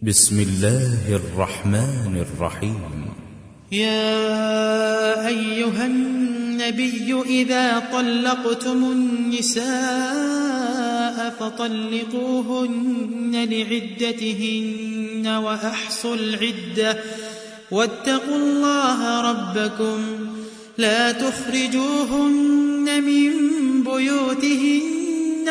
بسم الله الرحمن الرحيم. يا أيها النبي إذا طلقتم النساء فطلقوهن لعدتهن وأحصوا العدة واتقوا الله ربكم لا تخرجوهن من بيوتهن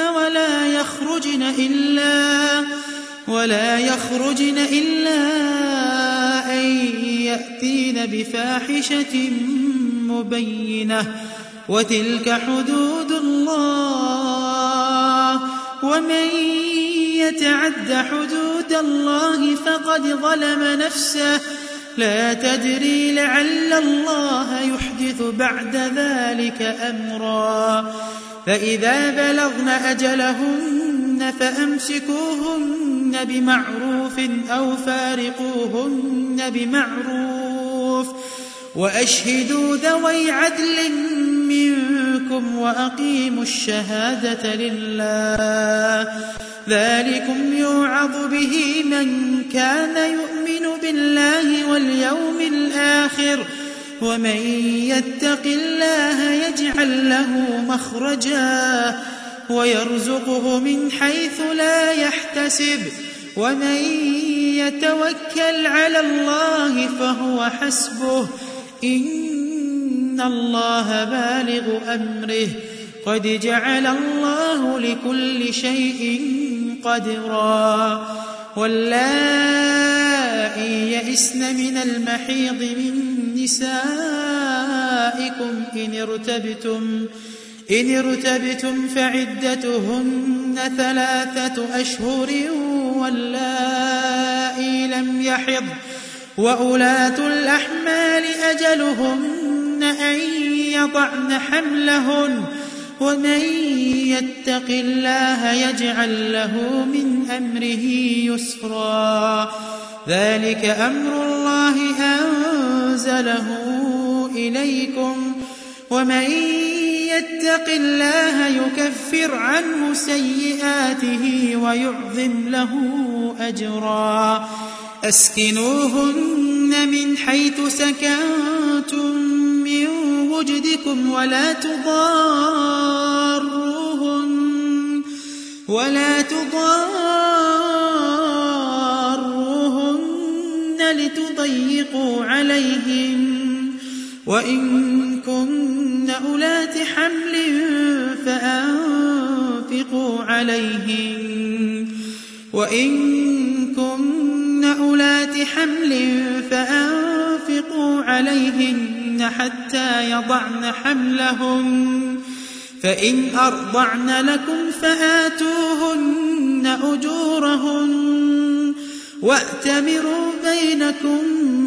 ولا يخرجن إلا أن يأتين بفاحشة مبينة وتلك حدود الله ومن يتعد حدود الله فقد ظلم نفسه لا تدري لعل الله يحدث بعد ذلك أمرا فإذا بلغن أجلهن فأمسكوهن بمعروف أو فارقوهن بمعروف وأشهدوا ذوي عدل منكم وأقيموا الشهادة لله ذلكم يوعظ به من كان يؤمن بالله واليوم الآخر ومن يتق الله يجعل له مخرجا ويرزقه من حيث لا يحتسب ومن يتوكل على الله فهو حسبه إن الله بالغ أمره قد جعل الله لكل شيء قدرا واللائي يئسن من المحيض من نسائكم إن ارتبتم فعدتهن 3 أشهر واللائي لم يحض وأولاة الأحمال أجلهن أن يضعن حملهن ومن يتق الله يجعل له من أمره يسرا ذلك أمر الله أنزله إليكم ومن يتق الله يكفر عنه سيئاته ويعظم له أجرا أسكنوهن من حيث سكنتم من وجدكم ولا تضاروهن لتضيقوا عليهم وإن كن أولات حمل فأنفقوا عليهن حتى يضعن حملهن فإن أرضعن لكم فآتوهن أجورهن وأتمروا بينكم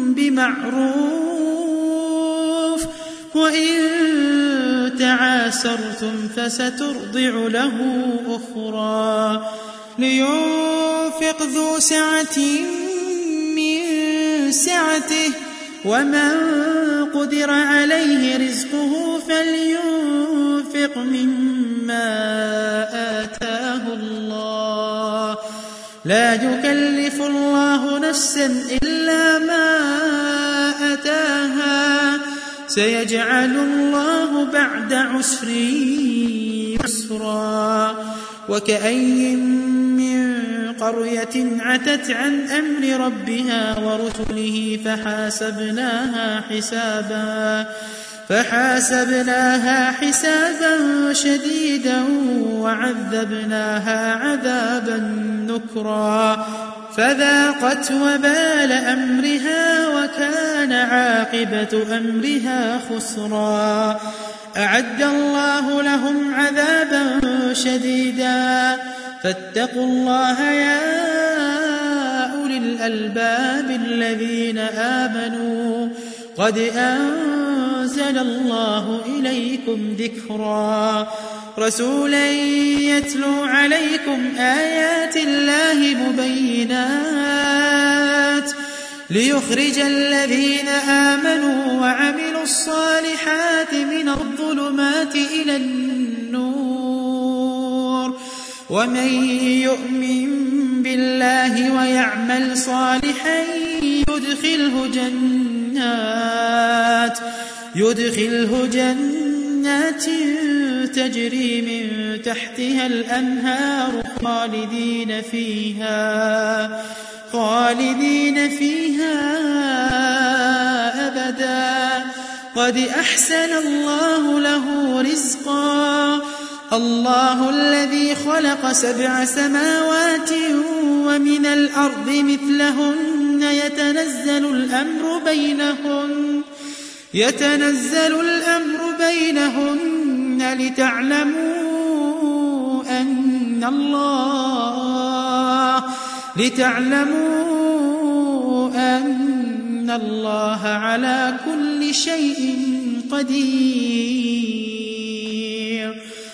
بمعروف وإن تعاسرتم فسترضع له أخرى لينفق ذو سعة من سعته ومن قدر عليه رزقه فلينفق مما آتاه الله لا يكلف الله نفسا إلا ما آتاها سيجعل الله بعد عسر يسرا وكأي من قرية عتت عن أمر ربها ورسله فحاسبناها حسابا شديدا وعذبناها عذابا نكرا فذاقت وبال أمرها وكان عاقبة أمرها خسرا أعد الله لهم عذابا شديدا فاتقوا الله يا أولي الألباب الذين آمنوا قد أنزل الله إليكم ذكرا رسولا يتلو عليكم آيات الله مبينات ليخرج الذين آمنوا وعملوا الصالحات من الظلمات إلى النور ومن يؤمن بالله ويعمل صالحا يدخله جنات تجري من تحتها الأنهار خالدين فيها أبدا قد أحسن الله له رزقا الله الذي خلق 7 سماوات ومن الأرض مثلهن يتنزل الأمر بينهن لتعلموا أن الله على كل شيء قدير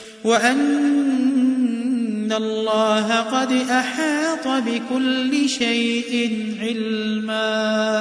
وأن الله قد أحاط بكل شيء علما.